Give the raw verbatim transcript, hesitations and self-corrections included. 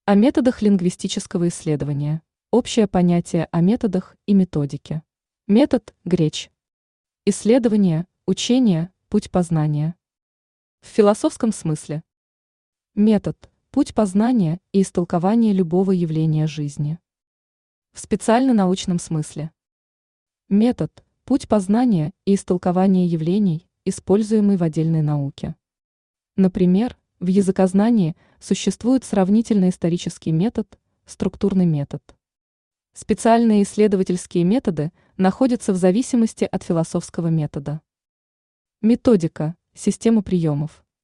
О методах лингвистического исследования. Общее понятие о методах и методике. Метод – греч. Исследование, учение, путь познания. В философском смысле. Метод – путь познания и истолкования любого явления жизни. В специально-научном смысле. Метод – путь познания и истолкования явлений, используемый в отдельной науке. Например, в языкознании существует сравнительно-исторический метод, структурный метод. Специальные исследовательские методы находятся в зависимости от философского метода. Методика – система приемов.